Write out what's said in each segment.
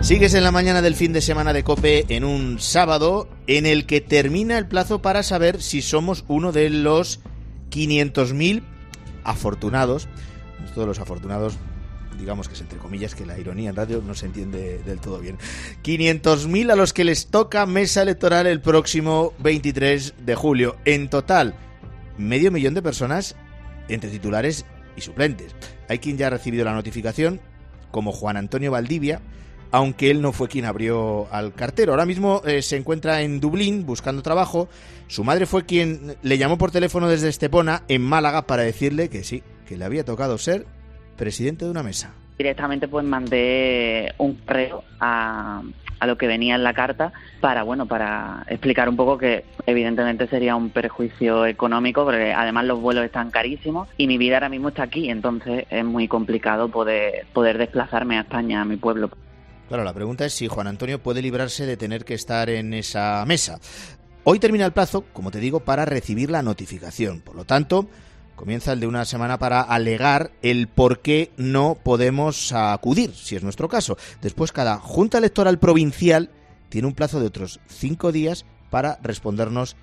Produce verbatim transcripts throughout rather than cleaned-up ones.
Sigues en la mañana del fin de semana de COPE en un sábado en el que termina el plazo para saber si somos uno de los quinientos mil afortunados. Todos los afortunados, digamos que es entre comillas, que la ironía en radio no se entiende del todo bien. quinientos mil a los que les toca mesa electoral el próximo veintitrés de julio. En total, medio millón de personas entre titulares y suplentes. Hay quien ya ha recibido la notificación, como Juan Antonio Valdivia, aunque él no fue quien abrió al cartero. Ahora mismo eh, se encuentra en Dublín buscando trabajo. Su madre fue quien le llamó por teléfono desde Estepona, en Málaga, para decirle que sí, que le había tocado ser presidente de una mesa. Directamente pues mandé un correo a, a lo que venía en la carta para, bueno, para explicar un poco que evidentemente sería un perjuicio económico, porque además los vuelos están carísimos y mi vida ahora mismo está aquí, entonces es muy complicado poder, poder desplazarme a España, a mi pueblo. Claro, la pregunta es si Juan Antonio puede librarse de tener que estar en esa mesa. Hoy termina el plazo, como te digo, para recibir la notificación. Por lo tanto, comienza el de una semana para alegar el por qué no podemos acudir, si es nuestro caso. Después, cada Junta Electoral Provincial tiene un plazo de otros cinco días para respondernos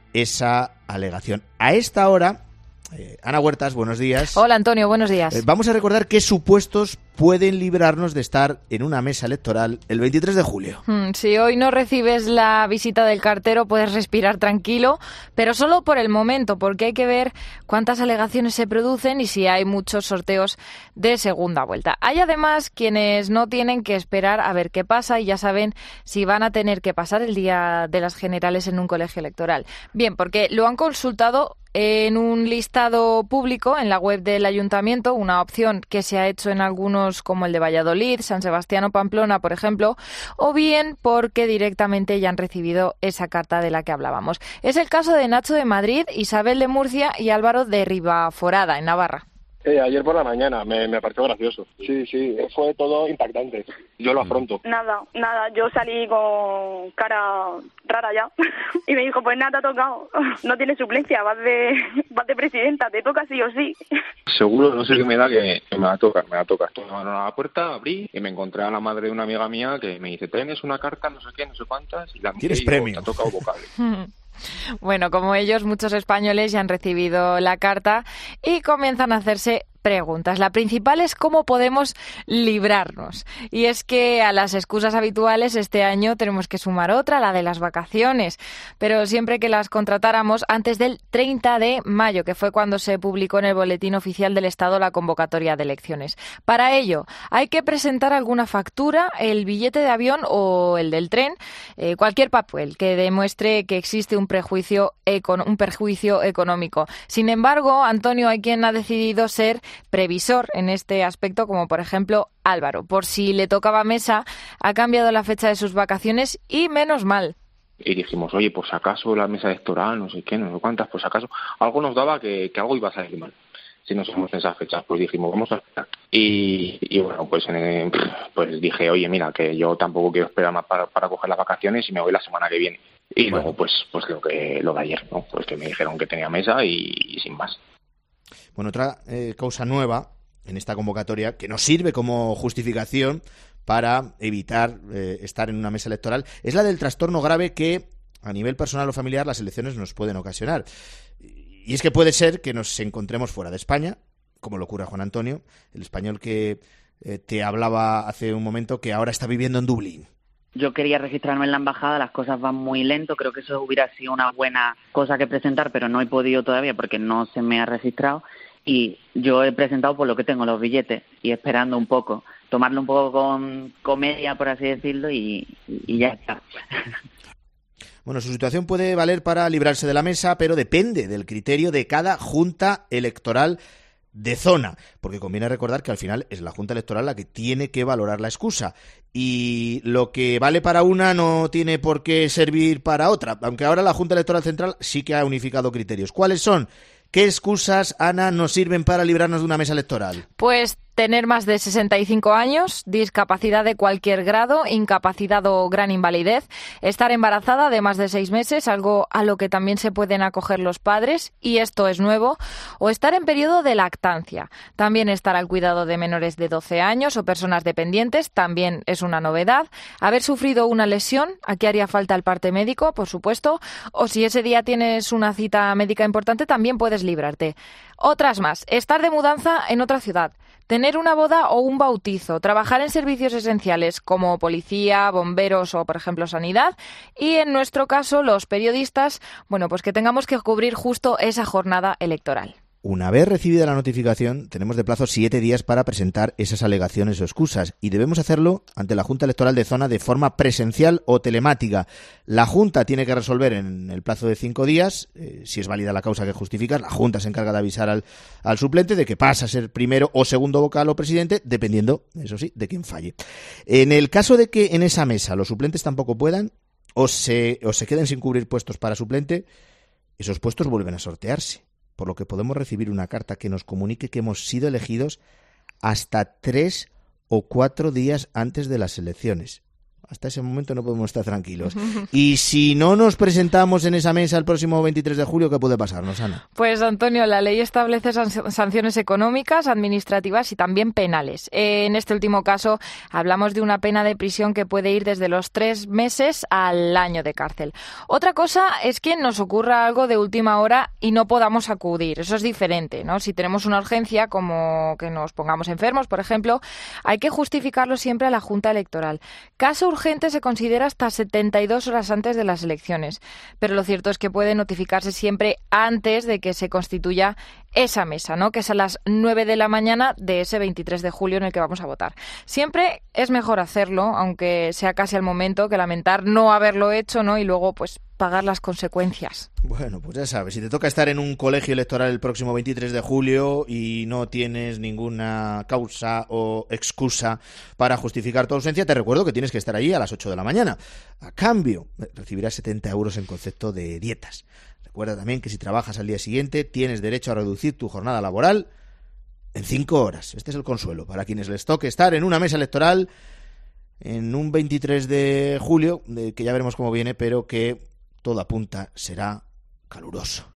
esa alegación. A esta hora, eh, Ana Huertas, buenos días. Hola, Antonio, buenos días. Eh, vamos a recordar qué supuestos pueden librarnos de estar en una mesa electoral el veintitrés de julio. Hmm, si hoy no recibes la visita del cartero, puedes respirar tranquilo, pero solo por el momento, porque hay que ver cuántas alegaciones se producen y si hay muchos sorteos de segunda vuelta. Hay además quienes no tienen que esperar a ver qué pasa y ya saben si van a tener que pasar el día de las generales en un colegio electoral. Bien, porque lo han consultado en un listado público en la web del ayuntamiento, una opción que se ha hecho en algunos como el de Valladolid, San Sebastián o Pamplona, por ejemplo, o bien porque directamente ya han recibido esa carta de la que hablábamos. Es el caso de Nacho de Madrid, Isabel de Murcia y Álvaro de Ribaforada, en Navarra. Eh, ayer por la mañana, me, me pareció gracioso. Sí, sí, fue todo impactante. Yo lo afronto. Nada, nada, yo salí con cara rara ya y me dijo, pues nada, te ha tocado, no tienes suplencia, vas de, vas de presidenta, te toca sí o sí. Seguro, no sé qué me da, que, que me va a tocar, me va a tocar. Tomaron a la puerta, abrí y me encontré a la madre de una amiga mía que me dice, tienes una carta, no sé qué, no sé cuántas, y la ¿Tienes premio? Te ha tocado vocales. Bueno, como ellos, muchos españoles ya han recibido la carta y comienzan a hacerse preguntas. La principal es cómo podemos librarnos. Y es que a las excusas habituales este año tenemos que sumar otra, la de las vacaciones. Pero siempre que las contratáramos antes del treinta de mayo, que fue cuando se publicó en el Boletín Oficial del Estado la convocatoria de elecciones. Para ello, hay que presentar alguna factura, el billete de avión o el del tren, eh, cualquier papel que demuestre que existe un prejuicio, econ- un perjuicio económico. Sin embargo, Antonio, hay quien ha decidido ser previsor en este aspecto, como por ejemplo Álvaro. Por si le tocaba mesa, ha cambiado la fecha de sus vacaciones y menos mal. Y dijimos, oye, pues acaso la mesa electoral, no sé qué, no sé cuántas, pues acaso algo nos daba que, que algo iba a salir mal. Si no somos en esas fechas, pues dijimos, vamos a esperar. Y, y bueno, pues, eh, pues dije, oye, mira, que yo tampoco quiero esperar más para, para coger las vacaciones y me voy la semana que viene. Y bueno, luego, pues, pues lo que lo de ayer, ¿no? Pues que me dijeron que tenía mesa y, y sin más. Bueno, otra eh, causa nueva en esta convocatoria que nos sirve como justificación para evitar eh, estar en una mesa electoral es la del trastorno grave que a nivel personal o familiar las elecciones nos pueden ocasionar. Y es que puede ser que nos encontremos fuera de España, como le ocurre a Juan Antonio, el español que eh, te hablaba hace un momento, que ahora está viviendo en Dublín. Yo quería registrarme en la embajada, las cosas van muy lento, creo que eso hubiera sido una buena cosa que presentar, pero no he podido todavía porque no se me ha registrado y yo he presentado por lo que tengo los billetes y esperando un poco, tomarlo un poco con comedia, por así decirlo, y, y ya está. Bueno, su situación puede valer para librarse de la mesa, pero depende del criterio de cada junta electoral de zona, porque conviene recordar que al final es la Junta Electoral la que tiene que valorar la excusa y lo que vale para una no tiene por qué servir para otra, aunque ahora la Junta Electoral Central sí que ha unificado criterios. ¿Cuáles son? ¿Qué excusas, Ana, nos sirven para librarnos de una mesa electoral? Pues tener más de sesenta y cinco años, discapacidad de cualquier grado, incapacidad o gran invalidez, estar embarazada de más de seis meses, algo a lo que también se pueden acoger los padres, y esto es nuevo, o estar en periodo de lactancia. También estar al cuidado de menores de doce años o personas dependientes, también es una novedad. Haber sufrido una lesión, aquí haría falta el parte médico, por supuesto, o si ese día tienes una cita médica importante, también puedes librarte. Otras más, estar de mudanza en otra ciudad, tener una boda o un bautizo, trabajar en servicios esenciales como policía, bomberos o, por ejemplo, sanidad, y en nuestro caso, los periodistas, bueno, pues que tengamos que cubrir justo esa jornada electoral. Una vez recibida la notificación, tenemos de plazo siete días para presentar esas alegaciones o excusas, y debemos hacerlo ante la Junta Electoral de Zona de forma presencial o telemática. La Junta tiene que resolver en el plazo de cinco días, eh, si es válida la causa que justificas. La Junta se encarga de avisar al, al suplente de que pasa a ser primero o segundo vocal o presidente, dependiendo, eso sí, de quién falle. En el caso de que en esa mesa los suplentes tampoco puedan, o se, o se queden sin cubrir puestos para suplente, esos puestos vuelven a sortearse, por lo que podemos recibir una carta que nos comunique que hemos sido elegidos hasta tres o cuatro días antes de las elecciones. Hasta ese momento no podemos estar tranquilos. Y si no nos presentamos en esa mesa el próximo veintitrés de julio, ¿qué puede pasarnos, Ana? Pues, Antonio, la ley establece sanciones económicas, administrativas y también penales. En este último caso, hablamos de una pena de prisión que puede ir desde los tres meses al año de cárcel. Otra cosa es que nos ocurra algo de última hora y no podamos acudir. Eso es diferente, ¿no? Si tenemos una urgencia, como que nos pongamos enfermos, por ejemplo, hay que justificarlo siempre a la Junta Electoral. Caso urgente se considera hasta setenta y dos horas antes de las elecciones, pero lo cierto es que puede notificarse siempre antes de que se constituya esa mesa, ¿no? Que es a las nueve de la mañana de ese veintitrés de julio en el que vamos a votar. Siempre es mejor hacerlo, aunque sea casi al momento, que lamentar no haberlo hecho, ¿no? Y luego, pues, pagar las consecuencias. Bueno, pues ya sabes, si te toca estar en un colegio electoral el próximo veintitrés de julio y no tienes ninguna causa o excusa para justificar tu ausencia, te recuerdo que tienes que estar allí a las ocho de la mañana. A cambio, recibirás setenta euros en concepto de dietas. Recuerda también que si trabajas al día siguiente, tienes derecho a reducir tu jornada laboral en cinco horas. Este es el consuelo para quienes les toque estar en una mesa electoral en un veintitrés de julio, que ya veremos cómo viene, pero que todo apunta será caluroso.